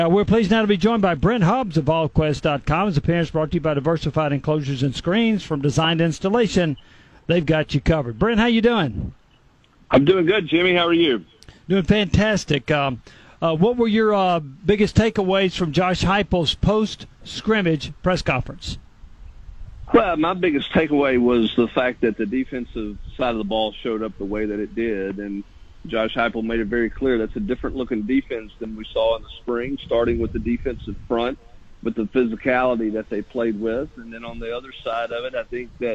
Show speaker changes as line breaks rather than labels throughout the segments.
We're pleased now to be joined by Brent Hubbs of VolQuest.com. His appearance brought to you by Diversified Enclosures and Screens. From design to installation, they've got you covered. Brent, how you doing?
I'm doing good, Jimmy. How are you?
Doing fantastic. What were your biggest takeaways from Josh Heupel's post-scrimmage press conference?
Well, my biggest takeaway was the fact that the defensive side of the ball showed up the way that it did, and Josh Heupel made it very clear that's a different-looking defense than we saw in the spring, starting with the defensive front, with the physicality that they played with. And then on the other side of it, I think that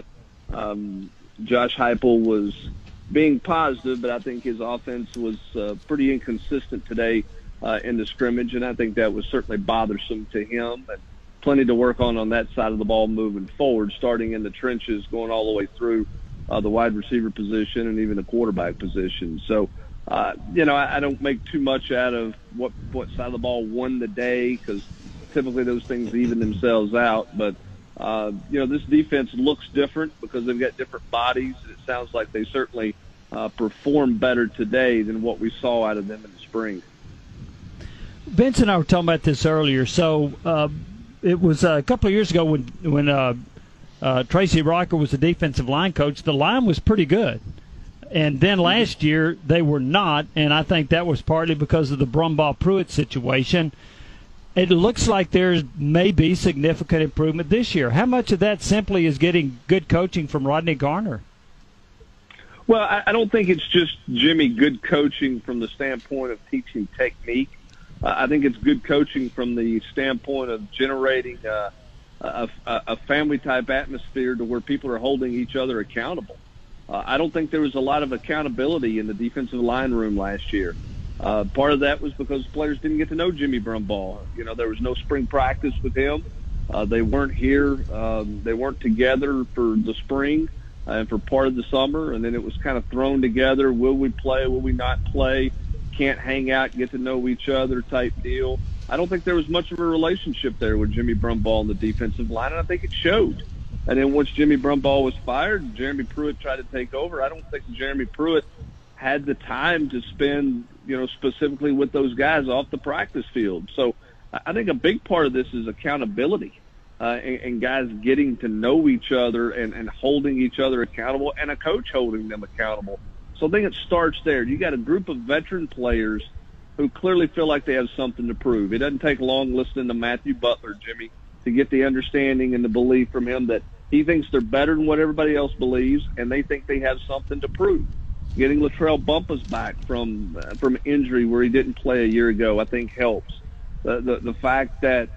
Josh Heupel was being positive, but I think his offense was pretty inconsistent today in the scrimmage, and I think that was certainly bothersome to him. And plenty to work on that side of the ball moving forward, starting in the trenches, going all the way through the wide receiver position and even the quarterback position. So, I don't make too much out of what side of the ball won the day, because typically those things even themselves out. But, this defense looks different because they've got different bodies, and it sounds like they certainly performed better today than what we saw out of them in the spring.
Vince and I were talking about this earlier. So it was a couple of years ago when Tracy Rocker was the defensive line coach. The line was pretty good. And then last year they were not, and I think that was partly because of the Brumbaugh-Pruitt situation. It looks like there may be significant improvement this year. How much of that simply is getting good coaching from Rodney Garner?
Well, I don't think it's just, Jimmy, good coaching from the standpoint of teaching technique. I think it's good coaching from the standpoint of generating a family-type atmosphere to where people are holding each other accountable. I don't think there was a lot of accountability in the defensive line room last year. Part of that was because players didn't get to know Jimmy Brumbaugh. There was no spring practice with him. They weren't here. They weren't together for the spring and for part of the summer, and then it was kind of thrown together. Will we play? Will we not play? Can't hang out, get to know each other type deal. I don't think there was much of a relationship there with Jimmy Brumbaugh and the defensive line, and I think it showed. And then once Jimmy Brumbaugh was fired, Jeremy Pruitt tried to take over. I don't think Jeremy Pruitt had the time to spend, specifically with those guys off the practice field. So I think a big part of this is accountability and guys getting to know each other and holding each other accountable, and a coach holding them accountable. So I think it starts there. You got a group of veteran players who clearly feel like they have something to prove. It doesn't take long listening to Matthew Butler, Jimmy, to get the understanding and the belief from him that he thinks they're better than what everybody else believes, and they think they have something to prove. Getting Latrell Bumpus back from injury where he didn't play a year ago, I think helps. The fact that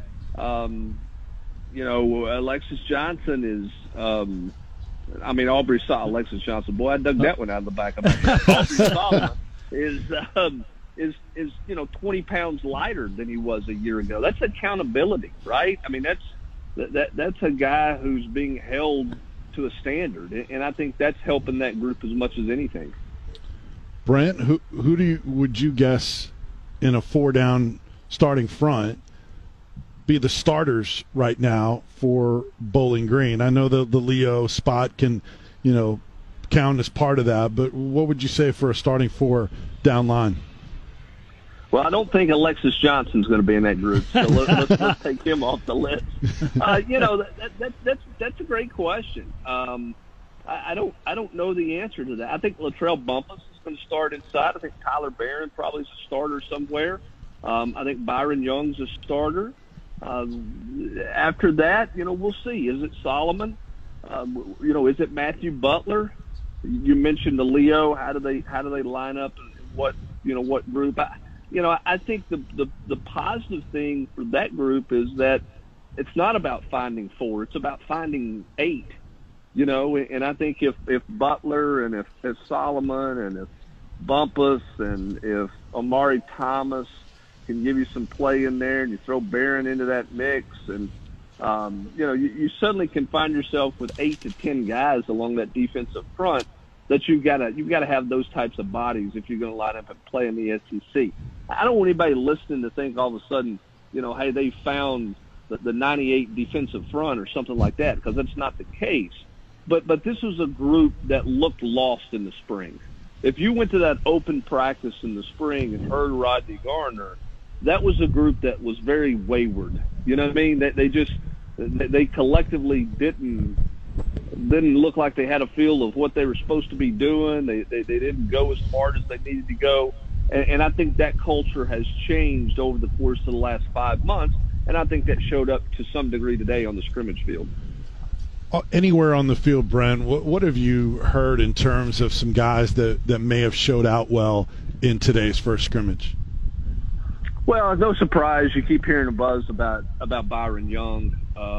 Alexis Johnson is Aubrey saw Alexis Johnson. Boy, I dug that one out of the back of my head. Aubrey Solomon is 20 pounds lighter than he was a year ago. That's accountability, right? I mean, that's a guy who's being held to a standard, and I think that's helping that group as much as anything.
Brent, who would you guess in a 4-down starting front be the starters right now for Bowling Green? I know the Leo spot can, count as part of that, but what would you say for a starting 4 down line?
Well, I don't think Alexis Johnson's going to be in that group, so let's take him off the list. That's a great question. I don't know the answer to that. I think Latrell Bumpus is going to start inside. I think Tyler Barron probably is a starter somewhere. I think Byron Young's a starter. After that, we'll see. Is it Solomon? Is it Matthew Butler? You mentioned the Leo. How do they line up? And what group? I think the positive thing for that group is that it's not about finding 4. It's about finding 8. And I think if Butler and if Solomon and if Bumpus and if Omari Thomas can give you some play in there, and you throw Barron into that mix, and you suddenly can find yourself with 8 to 10 guys along that defensive front that you've got to have those types of bodies if you're going to line up and play in the SEC. I don't want anybody listening to think all of a sudden, hey, they found the 98 defensive front or something like that, because that's not the case. But this was a group that looked lost in the spring. If you went to that open practice in the spring and heard Rodney Garner, that was a group that was very wayward. You know what I mean? They collectively didn't look like they had a feel of what they were supposed to be doing. They didn't go as hard as they needed to go. And I think that culture has changed over the course of the last 5 months, and I think that showed up to some degree today on the scrimmage field.
Anywhere on the field, Brent, what have you heard in terms of some guys that may have showed out well in today's first scrimmage?
Well, no surprise, you keep hearing a buzz about Byron Young,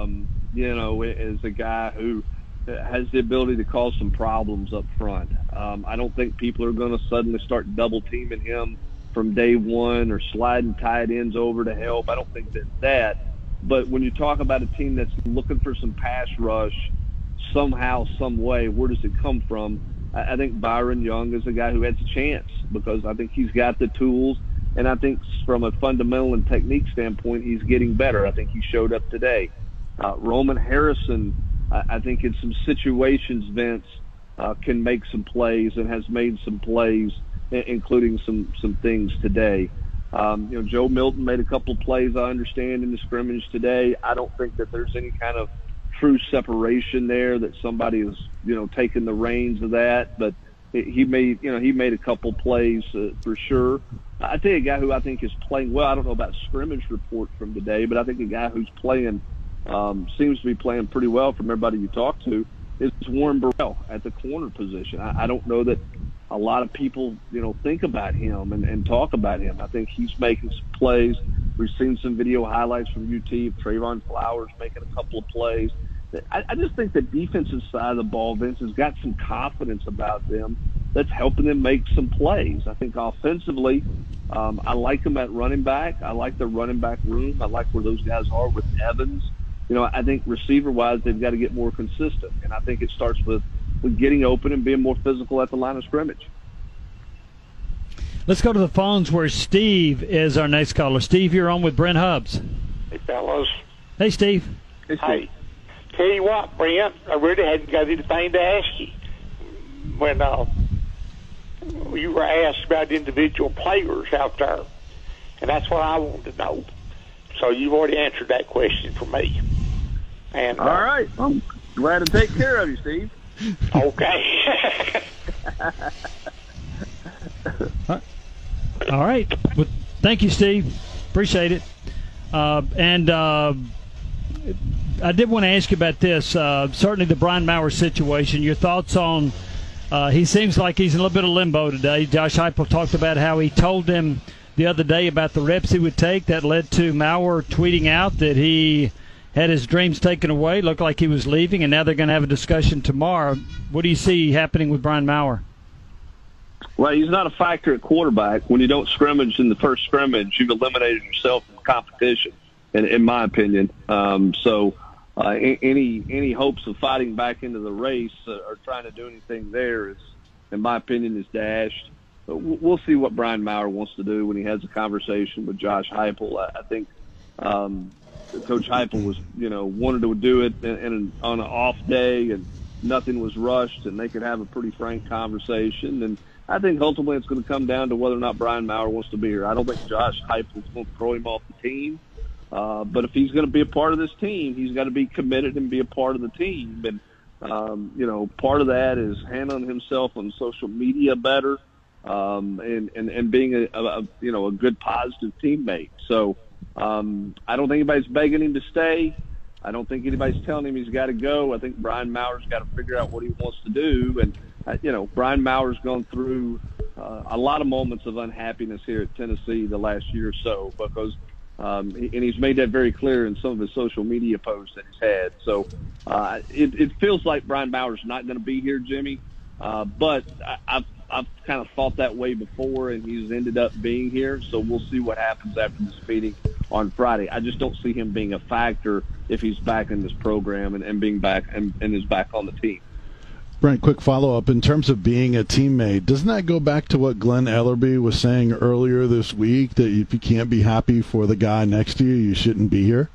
as a guy who has the ability to cause some problems up front. I don't think people are going to suddenly start double-teaming him from day one or sliding tight ends over to help. I don't think that. But when you talk about a team that's looking for some pass rush somehow, some way, where does it come from? I think Byron Young is a guy who has a chance because I think he's got the tools, and I think from a fundamental and technique standpoint, he's getting better. I think he showed up today. Roman Harrison, I think in some situations, Vince, can make some plays and has made some plays, including some things today. Joe Milton made a couple of plays, I understand, in the scrimmage today. I don't think that there's any kind of true separation there, that somebody is, taking the reins of that. But he made a couple plays for sure. I tell you a guy who I think is playing well. I don't know about scrimmage report from today, but I think a guy who's playing seems to be playing pretty well from everybody you talk to is Warren Burrell at the corner position. I don't know that a lot of people, think about him and talk about him. I think he's making some plays. We've seen some video highlights from UT of Trayvon Flowers making a couple of plays. I just think the defensive side of the ball, Vince, has got some confidence about them that's helping them make some plays. I think offensively, I like them at running back. I like the running back room. I like where those guys are with Evans. I think receiver-wise, they've got to get more consistent. And I think it starts with getting open and being more physical at the line of scrimmage.
Let's go to the phones where Steve is our next caller. Steve, you're on with Brent Hubbs.
Hey, fellas.
Hey, Steve.
Hey, Steve.
Hey, tell you what, Brent, I really hadn't got anything to ask you. When you were asked about individual players out there, and that's what I wanted to know. So you've already answered that question for me. And
all right. I'm glad to take care of you, Steve.
Okay.
All right. Well, thank you, Steve. Appreciate it. And I did want to ask you about this. Certainly the Brian Maurer situation. Your thoughts on he seems like he's in a little bit of limbo today. Josh Heupel talked about how he told them the other day about the reps he would take. That led to Maurer tweeting out that he had his dreams taken away, looked like he was leaving, and now they're going to have a discussion tomorrow. What do you see happening with Brian Maurer?
Well, he's not a factor at quarterback. When you don't scrimmage in the first scrimmage, you've eliminated yourself from competition, in my opinion. So any hopes of fighting back into the race or trying to do anything there is, in my opinion, is dashed. But we'll see what Brian Maurer wants to do when he has a conversation with Josh Heupel. I think Coach Heupel was, wanted to do it on an off day, and nothing was rushed, and they could have a pretty frank conversation. And I think ultimately it's going to come down to whether or not Brian Maurer wants to be here. I don't think Josh Heupel is going to throw him off the team. But if he's going to be a part of this team, he's got to be committed and be a part of the team. And, part of that is handling himself on social media better, and being a good positive teammate. So I don't think anybody's begging him to stay. I don't think anybody's telling him he's got to go. I think Brian Maurer's got to figure out what he wants to do. And, Brian Maurer's gone through a lot of moments of unhappiness here at Tennessee the last year or so because and he's made that very clear in some of his social media posts that he's had. So it feels like Brian Maurer's not going to be here, Jimmy. But I've kind of thought that way before, and he's ended up being here. So we'll see what happens after this meeting on Friday. I just don't see him being a factor if he's back in this program and being back and is back on the team.
Brent, quick follow-up. In terms of being a teammate, doesn't that go back to what Glenn Ellerbe was saying earlier this week, that if you can't be happy for the guy next to you, you shouldn't be here?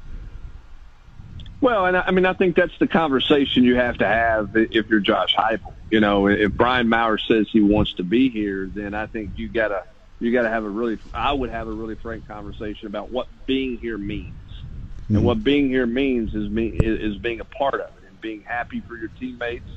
Well, and I think that's the conversation you have to have if you're Josh Heupel. If Brian Maurer says he wants to be here, then I think you got to you got to have I would have a really frank conversation about what being here means. And what being here means is being a part of it and being happy for your teammates,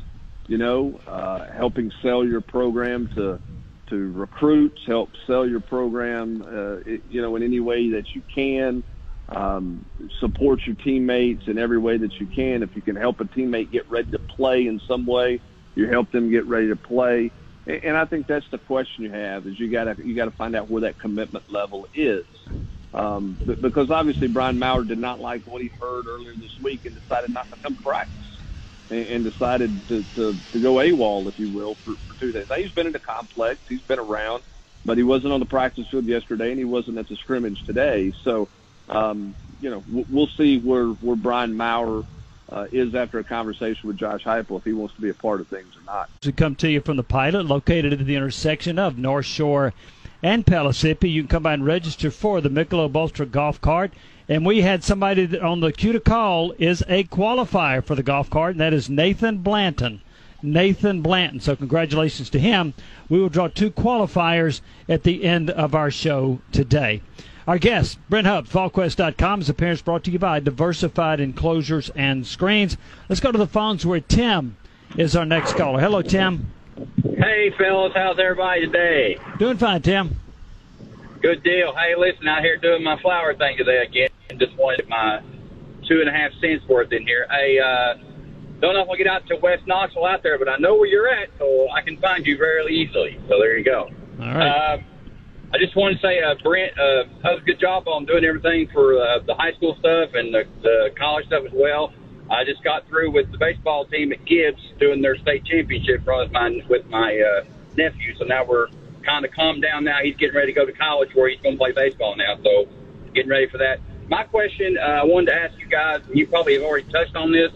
helping sell your program to recruits, help sell your program, in any way that you can, support your teammates in every way that you can. If you can help a teammate get ready to play in some way, you help them get ready to play. And I think that's the question you have is you got to find out where that commitment level is. Because obviously Brian Maurer did not like what he heard earlier this week and decided not to come to practice and decided to go AWOL, if you will, for 2 days. Now, he's been in the complex. He's been around, but he wasn't on the practice field yesterday, and he wasn't at the scrimmage today. So, we'll see where Brian Maurer is after a conversation with Josh Heupel, if he wants to be a part of things or not.
To come to you from the Pilot, located at the intersection of North Shore and Pellissippi. You can come by and register for the Michelob Ultra golf cart. And we had somebody that on the queue to call is a qualifier for the golf cart, and that is Nathan Blanton. Nathan Blanton. So congratulations to him. We will draw 2 qualifiers at the end of our show today. Our guest, Brent Hubbs, VolQuest.com, is appearance brought to you by Diversified Enclosures and Screens. Let's go to the phones where Tim is our next caller. Hello, Tim.
Hey, fellas, how's everybody today?
Doing fine, Tim.
Good deal. Hey, listen, out here doing my flower thing today again. Just wanted my 2.5 cents worth in here. Hey, don't know if I'll get out to West Knoxville out there, but I know where you're at, so I can find you very easily. So there you go.
All right.
I just want to say, Brent, that was a good job on doing everything for the high school stuff and the college stuff as well. I just got through with the baseball team at Gibbs doing their state championship run with my nephew. So now we're kind of calmed down now. He's getting ready to go to college where he's going to play baseball now. So getting ready for that. My question, I wanted to ask you guys, and you probably have already touched on this.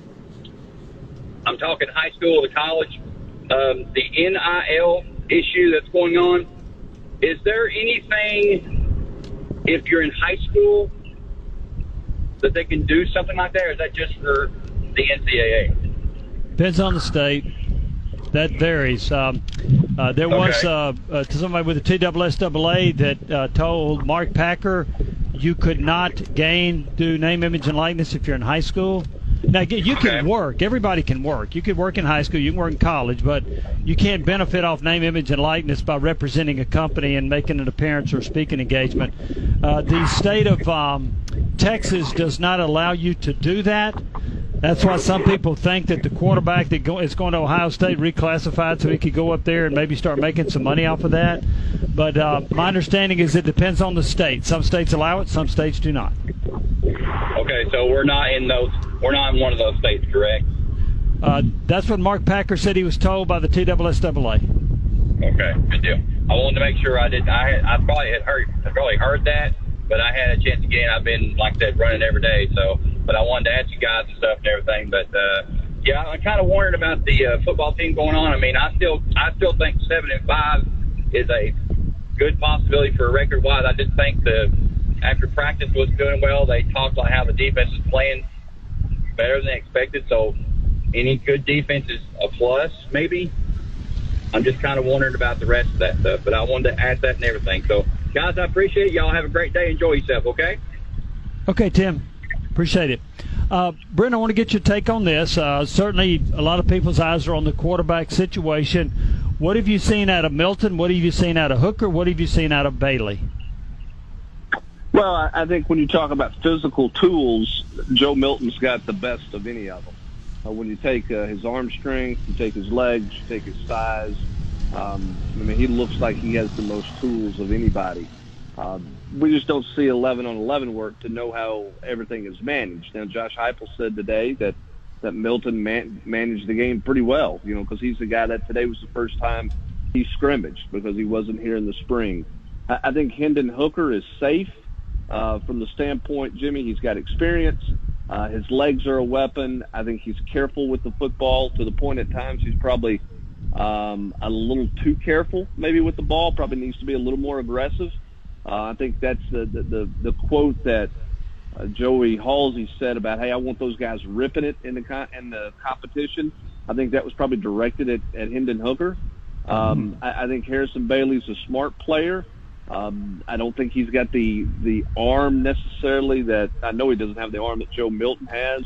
I'm talking high school to college. The NIL issue that's going on. Is there anything, if you're in high school, that they can do something like that, or is that just for the NCAA?
Depends on the state. That varies. There was somebody with the TSSAA that told Mark Packer you could not do name, image, and likeness if you're in high school. Now, you can work. Everybody can work. You can work in high school. You can work in college, but you can't benefit off name, image, and likeness by representing a company and making an appearance or speaking engagement. The state of Texas does not allow you to do that. That's why some people think that the quarterback that is going to Ohio State reclassified so he could go up there and maybe start making some money off of that. But my understanding is it depends on the state. Some states allow it, some states do not.
Okay, so we're not in one of those states, correct?
That's what Mark Packer said he was told by the TSSAA.
Okay, good deal. I wanted to make sure I probably heard that, but I had a chance to get in. I've been, like I said, running every day, but I wanted to ask you guys and stuff and everything. But yeah, I'm kind of worried about the football team going on. I mean, I still think 7-5 is a good possibility for a record-wise. I just think after practice was doing well, they talked about how the defense is playing better than expected. So any good defense is a plus, maybe. I'm just kind of wondering about the rest of that stuff, but I wanted to ask that and everything. So, guys, I appreciate it. Y'all have a great day. Enjoy yourself, okay?
Okay, Tim. Appreciate it. Brent, I want to get your take on this. Certainly a lot of people's eyes are on the quarterback situation. What have you seen out of Milton? What have you seen out of Hooker? What have you seen out of Bailey?
Well, I think when you talk about physical tools, Joe Milton's got the best of any of them. When you take his arm strength, you take his legs, you take his size, he looks like he has the most tools of anybody. We just don't see 11-on-11 work to know how everything is managed. Now, Josh Heupel said today that Milton managed the game pretty well, because he's the guy that today was the first time he scrimmaged because he wasn't here in the spring. I think Hendon Hooker is safe from the standpoint, Jimmy, he's got experience. His legs are a weapon. I think he's careful with the football to the point at times he's probably a little too careful maybe with the ball, probably needs to be a little more aggressive. I think that's the quote that Joey Halsey said about, hey, I want those guys ripping it in the competition. I think that was probably directed at Hendon Hooker. I think Harrison Bailey's a smart player. I don't think he's got the arm necessarily that I know he doesn't have the arm that Joe Milton has.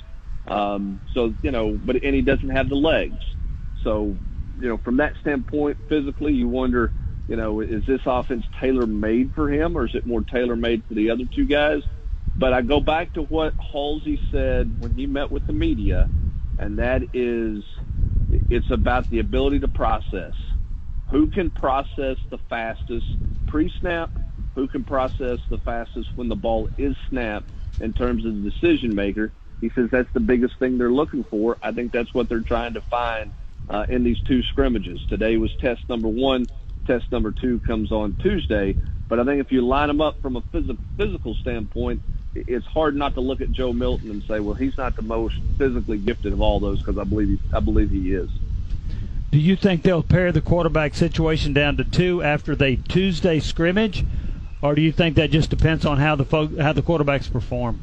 So, and he doesn't have the legs. So, from that standpoint, physically, you wonder, is this offense tailor-made for him, or is it more tailor-made for the other two guys? But I go back to what Halsey said when he met with the media, and that is it's about the ability to process. Who can process the fastest pre-snap? Who can process the fastest when the ball is snapped in terms of the decision maker? He says that's the biggest thing they're looking for. I think that's what they're trying to find in these two scrimmages. Today was test number 1. Test number 2 comes on Tuesday. But I think if you line them up from a physical standpoint, it's hard not to look at Joe Milton and say, well, he's not the most physically gifted of all those, because I believe he is.
Do you think they'll pare the quarterback situation down to 2 after the Tuesday scrimmage, or do you think that just depends on how the quarterbacks perform?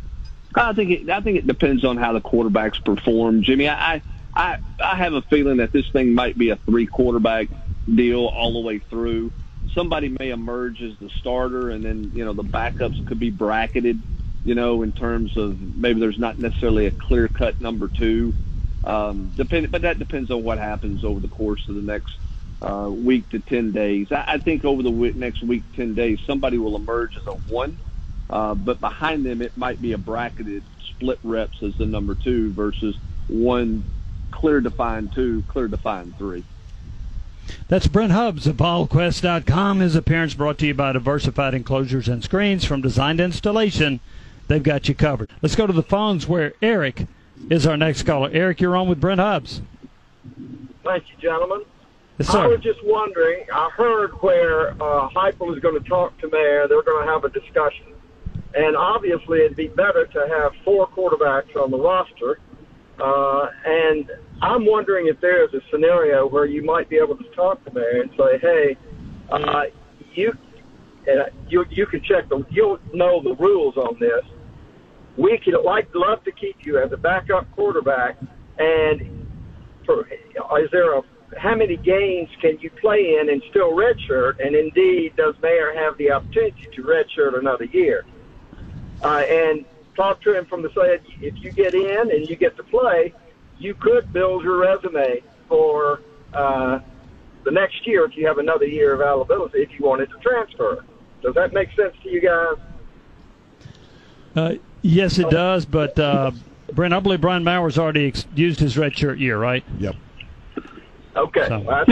I think it depends on how the quarterbacks perform, Jimmy. I have a feeling that this thing might be a 3-quarterback deal all the way through. Somebody may emerge as the starter, and then the backups could be bracketed. In terms of maybe there's not necessarily a clear-cut number 2. But that depends on what happens over the course of the next week to 10 days. I think over the next week, 10 days, somebody will emerge as a 1. But behind them, it might be a bracketed split reps as the number 2 versus 1 clear-defined 2, clear-defined 3.
That's Brent Hubbs of BallQuest.com. His appearance brought to you by Diversified Enclosures and Screens. From design to installation, they've got you covered. Let's go to the phones where Eric is our next caller. Eric, you're on with Brent Hubbs.
Thank you, gentlemen.
Yes, sir.
I was just wondering, I heard where Heupel is going to talk to Mayer. They're going to have a discussion. And obviously it'd be better to have 4 quarterbacks on the roster. And I'm wondering if there is a scenario where you might be able to talk to Mayer and say, hey, you can check you'll know the rules on this. We could love to keep you as a backup quarterback, and how many games can you play in and still redshirt? And indeed, does Mayer have the opportunity to redshirt another year? And talk to him from the side. If you get in and you get to play, you could build your resume for the next year if you have another year of availability if you wanted to transfer. Does that make sense to you guys?
Yes, it does. But, Brent, I believe Brian Maurer's already used his redshirt year, right?
Yep.
Okay.
So,
well,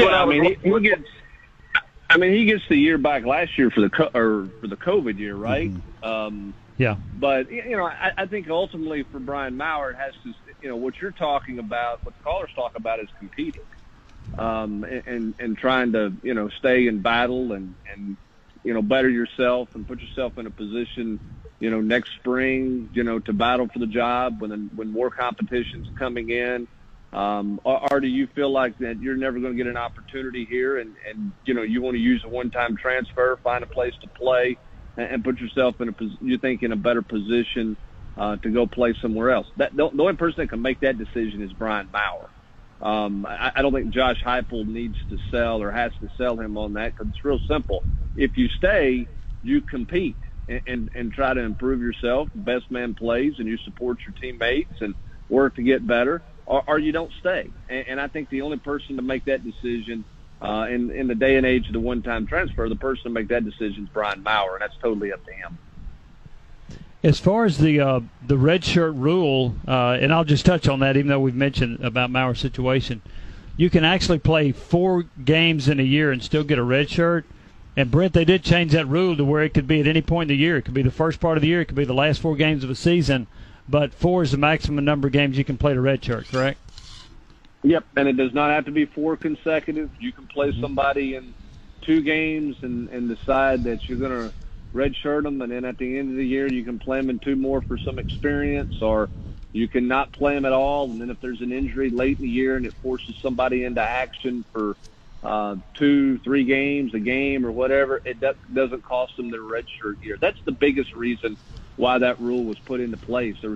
he gets the year back last year for the COVID year, right?
Mm-hmm.
Yeah.
But I think ultimately for Brian Maurer, it has to, what you're talking about, what the callers talk about, is competing, and trying to stay in battle and better yourself and put yourself in a position next spring to battle for the job when more competition's coming in. Or do you feel like that you're never going to get an opportunity here and you want to use a one-time transfer, find a place to play, and put yourself in a better position to go play somewhere else? The only person that can make that decision is Brian Maurer. I don't think Josh Heupel needs to sell or has to sell him on that, because it's real simple. If you stay, you compete and try to improve yourself. The best man plays, and you support your teammates and work to get better, or you don't stay. And I think the only person to make that decision in the day and age of the one-time transfer, the person to make that decision is Brian Maurer, and that's totally up to him.
As far as the red shirt rule, and I'll just touch on that, even though we've mentioned about Maurer's situation, you can actually play 4 games in a year and still get a red shirt. And, Brent, they did change that rule to where it could be at any point in the year. It could be the first part of the year. It could be the last 4 games of a season. But 4 is the maximum number of games you can play to red shirt, correct?
Yep, and it does not have to be 4 consecutive. You can play somebody in 2 games and decide that you're going to redshirt them, and then at the end of the year you can play them in 2 more for some experience, or you can not play them at all, and then if there's an injury late in the year and it forces somebody into action for 2-3 games, a game or whatever, it doesn't cost them their redshirt year. That's the biggest reason why that rule was put into place. There were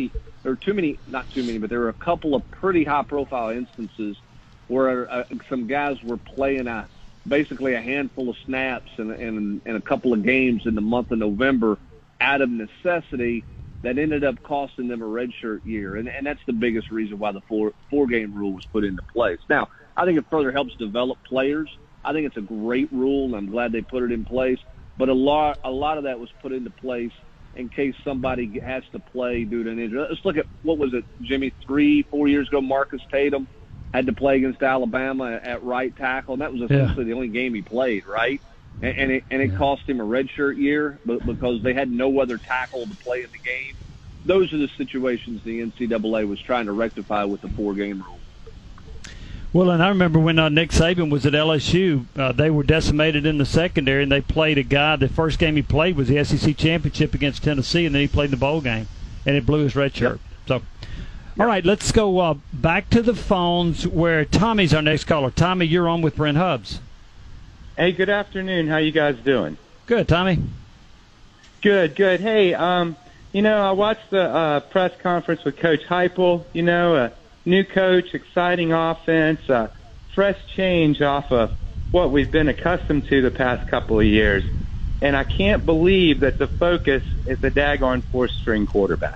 a couple of pretty high-profile instances where some guys were playing a basically a handful of snaps and a couple of games in the month of November out of necessity that ended up costing them a redshirt year. And that's the biggest reason why the four-game rule was put into place. Now, I think it further helps develop players. I think it's a great rule, and I'm glad they put it in place. But a lot of that was put into place in case somebody has to play due to an injury. Let's look at, what was it, Jimmy, 3-4 years ago, Marcus Tatum had to play against Alabama at right tackle, and that was essentially the only game he played, right? And it cost him a redshirt year because they had no other tackle to play in the game. Those are the situations the NCAA was trying to rectify with the four-game rule.
Well, and I remember when Nick Saban was at LSU, they were decimated in the secondary, and they played a guy. The first game he played was the SEC championship against Tennessee, and then he played in the bowl game, and it blew his red shirt. So, all right, let's go back to the phones where Tommy's our next caller. Tommy, you're on with Brent Hubbs.
Hey, good afternoon. How you guys doing?
Good, Tommy.
Good. Hey, I watched the press conference with Coach Heupel. New coach, exciting offense, fresh change off of what we've been accustomed to the past couple of years. And I can't believe that the focus is the daggone fourth-string quarterback.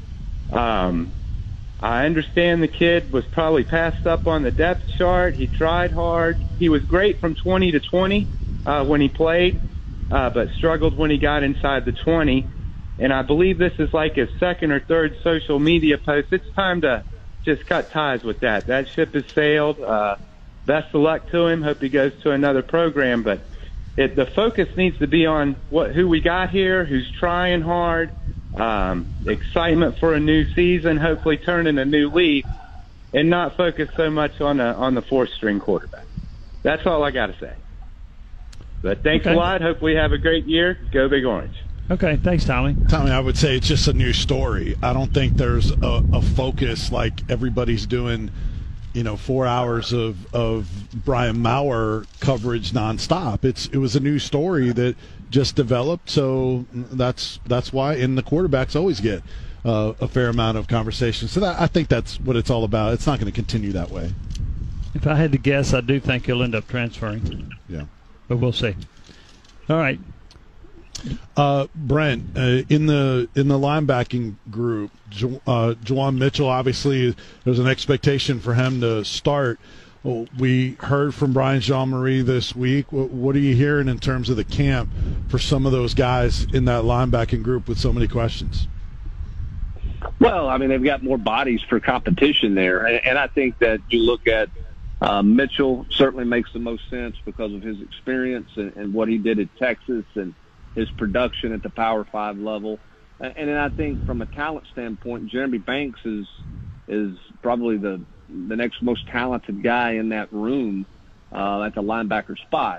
I understand the kid was probably passed up on the depth chart. He tried hard. He was great from 20 to 20 when he played, but struggled when he got inside the 20. And I believe this is like his second or third social media post. It's time to just cut ties with that. That ship has sailed. Best of luck to him. Hope he goes to another program. But the focus needs to be on who we got here, who's trying hard, excitement for a new season, hopefully turning a new leaf, and not focus so much on the fourth-string quarterback. That's all I got to say. But thanks a lot. Hope we have a great year. Go Big Orange.
Okay, thanks, Tommy.
Tommy, I would say it's just a new story. I don't think there's a focus like everybody's doing, 4 hours of Brian Maurer coverage nonstop. It was a new story that just developed, so that's why. And the quarterbacks always get a fair amount of conversation. So I think that's what it's all about. It's not going to continue that way.
If I had to guess, I do think he'll end up transferring.
Yeah,
but we'll see. All right.
Brent, in the linebacking group, Juwan Mitchell, obviously there's an expectation for him to start. Well, we heard from Brian Jean-Marie this week. What are you hearing in terms of the camp for some of those guys in that linebacking group with so many questions?
Well, I mean, they've got more bodies for competition there. And I think that you look at Mitchell certainly makes the most sense because of his experience and what he did at Texas and his production at the Power 5 level. And then I think from a talent standpoint, Jeremy Banks is probably the next most talented guy in that room at the linebacker spot.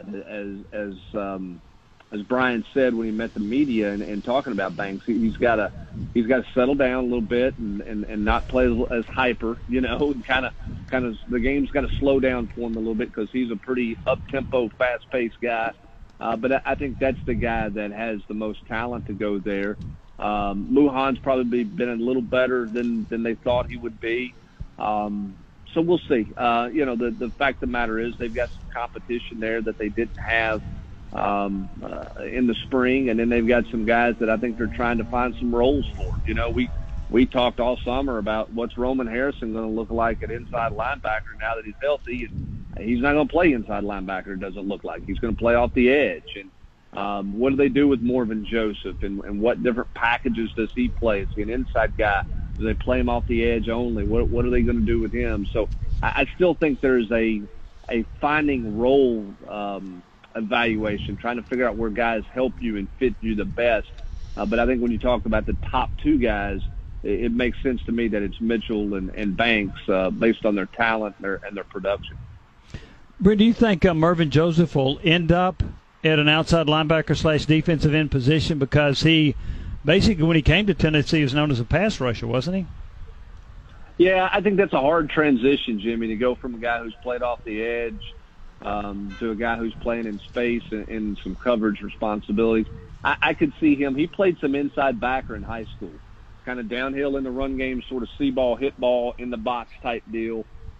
As Brian said when he met the media and talking about Banks, he's got to settle down a little bit and not play as hyper, and kind of the game's got to slow down for him a little bit because he's a pretty up-tempo, fast-paced guy. But I think that's the guy that has the most talent to go there. Lujan's probably been a little better than they thought he would be. So we'll see. The fact of the matter is they've got some competition there that they didn't have in the spring, and then they've got some guys that I think they're trying to find some roles for. We talked all summer about what's Roman Harrison going to look like at inside linebacker now that he's healthy. And he's not going to play inside linebacker, it doesn't look like. He's going to play off the edge. And what do they do with Morvin Joseph? And what different packages does he play? Is he an inside guy? Do they play him off the edge only? What are they going to do with him? So I still think there's a finding role evaluation, trying to figure out where guys help you and fit you the best. But I think when you talk about the top two guys, it makes sense to me that it's Mitchell and Banks based on their talent and their production.
Brent, do you think Morvin Joseph will end up at an outside linebacker / defensive end position? Because he basically, when he came to Tennessee, he was known as a pass rusher, wasn't he?
Yeah, I think that's a hard transition, Jimmy, to go from a guy who's played off the edge to a guy who's playing in space and some coverage responsibilities. I could see him. He played some inside backer in high school, kind of downhill in the run game, sort of see ball, hit ball in the box type deal.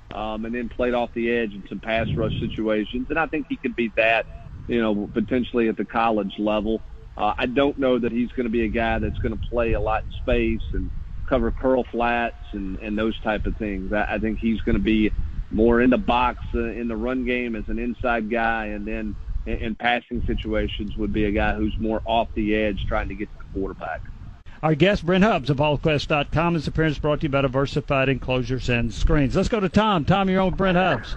and then played off the edge in some pass rush situations. And I think he could be that, potentially at the college level. I don't know that he's going to be a guy that's going to play a lot in space and cover curl flats and those type of things. I think he's going to be more in the box in the run game as an inside guy, and then in passing situations would be a guy who's more off the edge trying to get to the quarterback.
Our guest, Brent Hubbs of AllQuest.com. This appearance brought to you by Diversified Enclosures and Screens. Let's go to Tom. Tom, you're on with Brent Hubbs.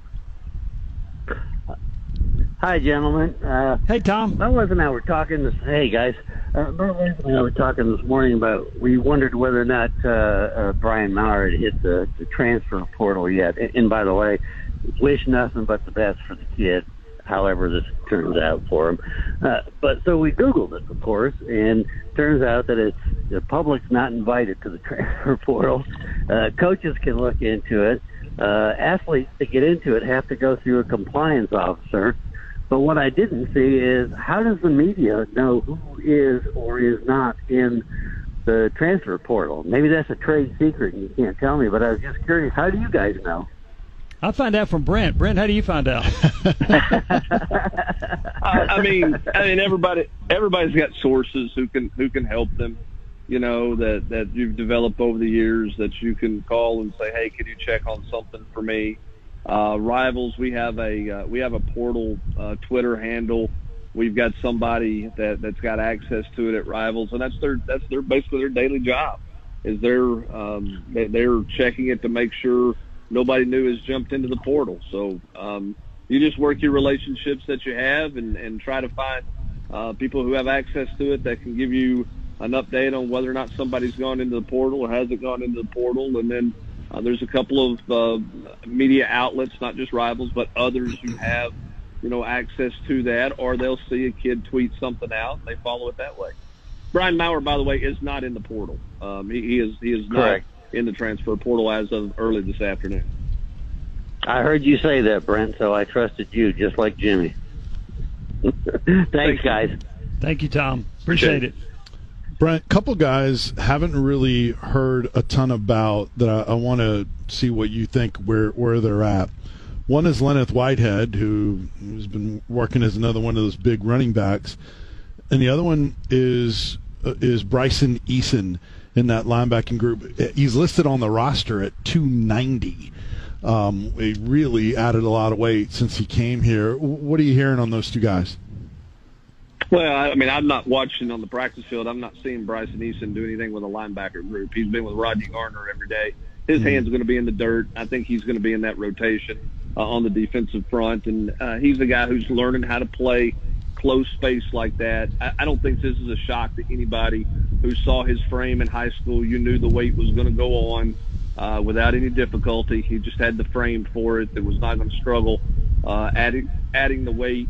Hi, gentlemen.
Hey, Tom.
My wife and I were talking hey, guys. My wife and I were talking this morning about, we wondered whether or not Brian Maurer had hit the transfer portal yet. And by the way, wish nothing but the best for the kid, however this turns out for him. But so we Googled it, of course, and turns out that the public's not invited to the transfer portal. Coaches can look into it. Athletes to get into it have to go through a compliance officer. But what I didn't see is, how does the media know who is or is not in the transfer portal? Maybe that's a trade secret and you can't tell me, but I was just curious, how do you guys know?
I find out from Brent. Brent, how do you find out?
I mean, everybody's got sources who can help them, that you've developed over the years that you can call and say, hey, can you check on something for me? Rivals, we have a portal Twitter handle. We've got somebody that's got access to it at Rivals, and that's their basically their daily job. Is they're checking it to make sure nobody new has jumped into the portal. So you just work your relationships that you have and try to find people who have access to it that can give you an update on whether or not somebody's gone into the portal or hasn't gone into the portal. And then there's a couple of media outlets, not just Rivals, but others who have, access to that, or they'll see a kid tweet something out and they follow it that way. Brian Maurer, by the way, is not in the portal. He is not in the transfer portal as of early this afternoon.
I heard you say that, Brent, so I trusted you, just like Jimmy. Thanks, guys.
Thank you, Tom. Appreciate it.
Brent, couple guys haven't really heard a ton about that I want to see what you think where they're at. One is Lenneth Whitehead, who's been working as another one of those big running backs, and the other one is Bryson Eason in that linebacking group. He's listed on the roster at 290. He really added a lot of weight since he came here. What are you hearing on those two guys?
Well, I mean, I'm not watching on the practice field. I'm not seeing Bryson Eason do anything with a linebacker group. He's been with Rodney Garner every day. His hand's going to be in the dirt. I think he's going to be in that rotation on the defensive front. And he's a guy who's learning how to play close space like that. I don't think this is a shock to anybody who saw his frame in high school. You knew the weight was going to go on without any difficulty. He just had the frame for it. It was not going to struggle adding the weight.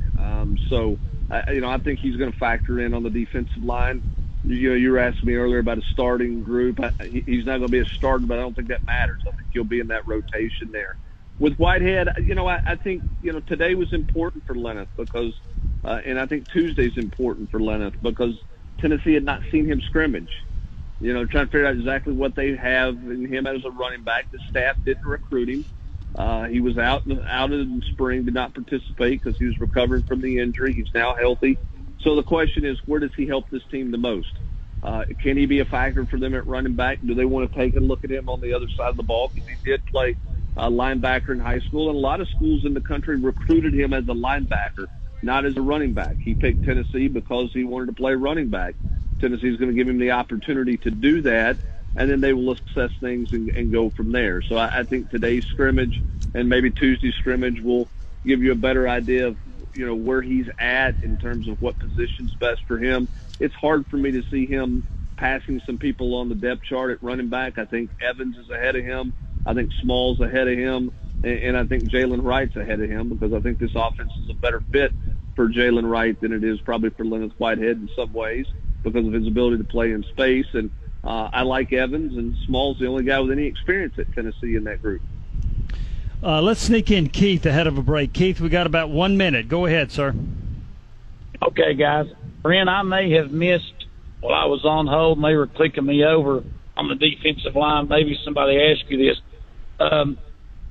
I think he's going to factor in on the defensive line. You were asking me earlier about a starting group. He's not going to be a starter, but I don't think that matters. I think he'll be in that rotation there. With Whitehead, I think, today was important for Lenneth because, and I think Tuesday's important for Lenneth because Tennessee had not seen him scrimmage. Trying to figure out exactly what they have in him as a running back. The staff didn't recruit him. He was out in the spring, did not participate because he was recovering from the injury. He's now healthy. So the question is, where does he help this team the most? Can he be a factor for them at running back? Do they want to take a look at him on the other side of the ball? Because he did play linebacker in high school, and a lot of schools in the country recruited him as a linebacker, not as a running back. He picked Tennessee because he wanted to play running back. Tennessee's going to give him the opportunity to do that, and then they will assess things and go from there. So I think today's scrimmage and maybe Tuesday's scrimmage will give you a better idea of, where he's at in terms of what position's best for him. It's hard for me to see him passing some people on the depth chart at running back. I think Evans is ahead of him. I think Small's ahead of him. And I think Jalen Wright's ahead of him because I think this offense is a better fit for Jalen Wright than it is probably for Lenneth Whitehead in some ways because of his ability to play in space. And I like Evans, and Small's the only guy with any experience at Tennessee in that group.
Let's sneak in Keith ahead of a break. Keith, we got about 1 minute. Go ahead, sir.
Okay, guys. Brent, I may have missed while I was on hold, and they were clicking me over on the defensive line. Maybe somebody asked you this.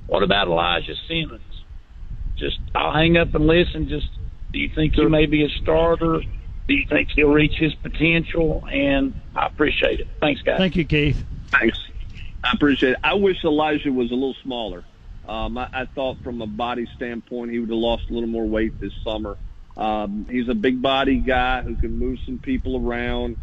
What about Elijah Simmons? Just, I'll hang up and listen. Just, do you think he may be a starter? Do you think he'll reach his potential? And I appreciate it. Thanks, guys.
Thank you, Keith.
Thanks. I appreciate it. I wish Elijah was a little smaller. I thought from a body standpoint he would have lost a little more weight this summer. He's a big body guy who can move some people around.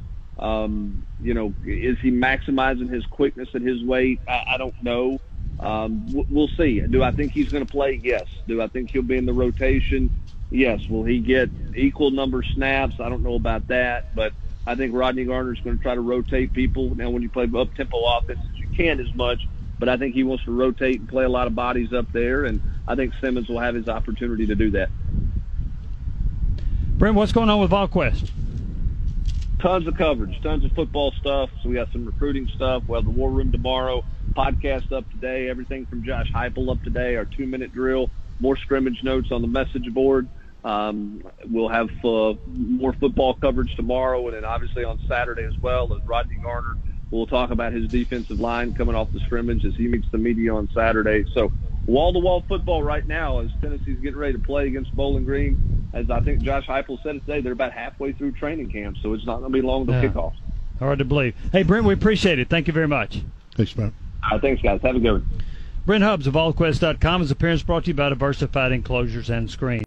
Is he maximizing his quickness at his weight? I don't know. We'll see. Do I think he's going to play? Yes. Do I think he'll be in the rotation? Yes. Will he get equal number of snaps? I don't know about that, but I think Rodney Garner is going to try to rotate people. Now, when you play up-tempo offenses, you can't as much, but I think he wants to rotate and play a lot of bodies up there, and I think Simmons will have his opportunity to do that.
Brent, what's going on with VolQuest?
Tons of coverage, tons of football stuff. So we got some recruiting stuff. We'll have the War Room tomorrow, podcast up today, everything from Josh Heupel up today, our 2-minute drill, more scrimmage notes on the message board. We'll have more football coverage tomorrow, and then obviously on Saturday as well as Rodney Garner. We'll talk about his defensive line coming off the scrimmage as he meets the media on Saturday. So wall-to-wall football right now as Tennessee's getting ready to play against Bowling Green. As I think Josh Heupel said it today, they're about halfway through training camp, so it's not going to be long to kickoff.
Hard to believe. Hey, Brent, we appreciate it. Thank you very much.
Thanks, Brent.
Thanks, guys. Have a good one.
Brent Hubbs of VolQuest.com. His appearance brought to you by Diversified Enclosures and Screens.